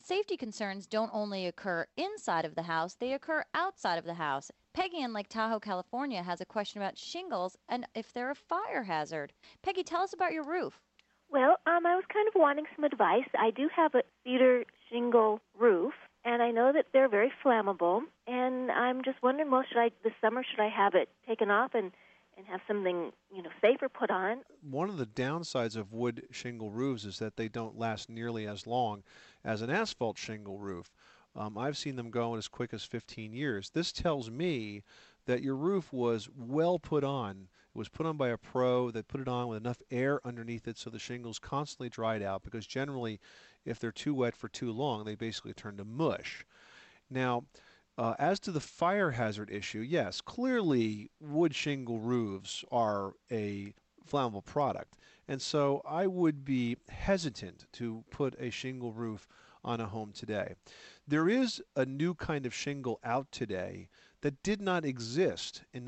safety concerns don't only occur inside of the house, they occur outside of the house. Peggy in Lake Tahoe, California has a question about shingles and if they're a fire hazard. Peggy, tell us about your roof. Well, I was kind of wanting some advice. I do have a cedar shingle roof, and I know that they're very flammable. And I'm just wondering, well, this summer should I have it taken off and have something safer put on? One of the downsides of wood shingle roofs is that they don't last nearly as long as an asphalt shingle roof. I've seen them go in as quick as 15 years. This tells me that your roof was well put on. It was put on by a pro that put it on with enough air underneath it so the shingles constantly dried out, because generally if they're too wet for too long, they basically turn to mush. Now, as to the fire hazard issue, yes, clearly wood shingle roofs are a flammable product. And so I would be hesitant to put a shingle roof on a home today. There is a new kind of shingle out today that did not exist in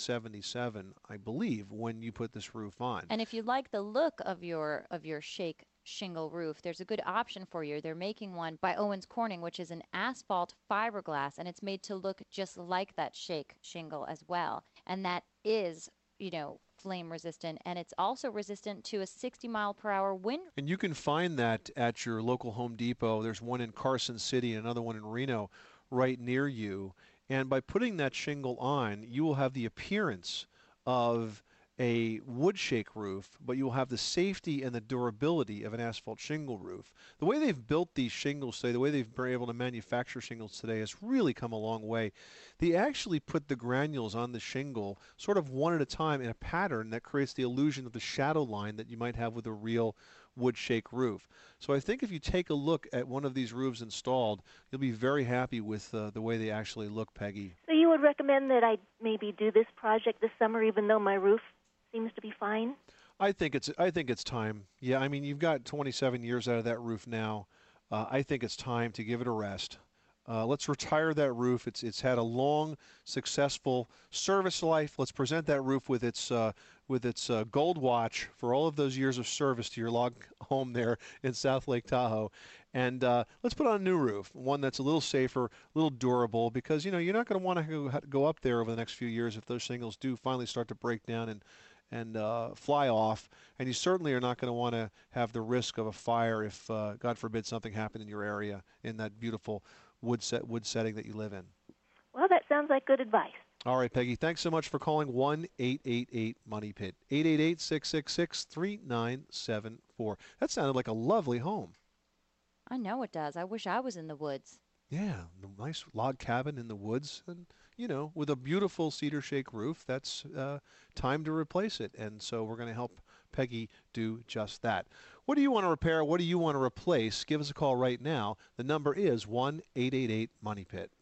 1977, I believe, when you put this roof on. And if you like the look of your shake shingle roof, there's a good option for you. They're making one by Owens Corning, which is an asphalt fiberglass, and it's made to look just like that shake shingle as well. And that is, flame resistant, and it's also resistant to a 60-mile-per-hour wind. And you can find that at your local Home Depot. There's one in Carson City and another one in Reno right near you. And by putting that shingle on, you will have the appearance of a wood shake roof, but you will have the safety and the durability of an asphalt shingle roof. The way they've built these shingles today, the way they've been able to manufacture shingles today has really come a long way. They actually put the granules on the shingle sort of one at a time in a pattern that creates the illusion of the shadow line that you might have with a real wood shake roof. So I think if you take a look at one of these roofs installed, you'll be very happy with the way they actually look, Peggy. So you would recommend that I maybe do this project this summer, even though my roof seems to be fine? I think it's time. Yeah, I mean, you've got 27 years out of that roof now. I think it's time to give it a rest. Let's retire that roof. It's had a long, successful service life. Let's present that roof with its gold watch for all of those years of service to your log home there in South Lake Tahoe. And let's put on a new roof, one that's a little safer, a little durable, because you're not going to want to go up there over the next few years if those shingles do finally start to break down and fly off, and you certainly are not going to want to have the risk of a fire if, God forbid, something happened in your area in that beautiful wood setting that you live in. Well, that sounds like good advice. All right, Peggy, thanks so much for calling 1-888-MONEY-PIT, 888-666-3974. That sounded like a lovely home. I know it does. I wish I was in the woods. Yeah, a nice log cabin in the woods, and with a beautiful cedar shake roof. That's time to replace it, and so we're going to help Peggy do just that. What do you want to repair? What do you want to replace? Give us a call right now. The number is 1-888-MONEY-PIT.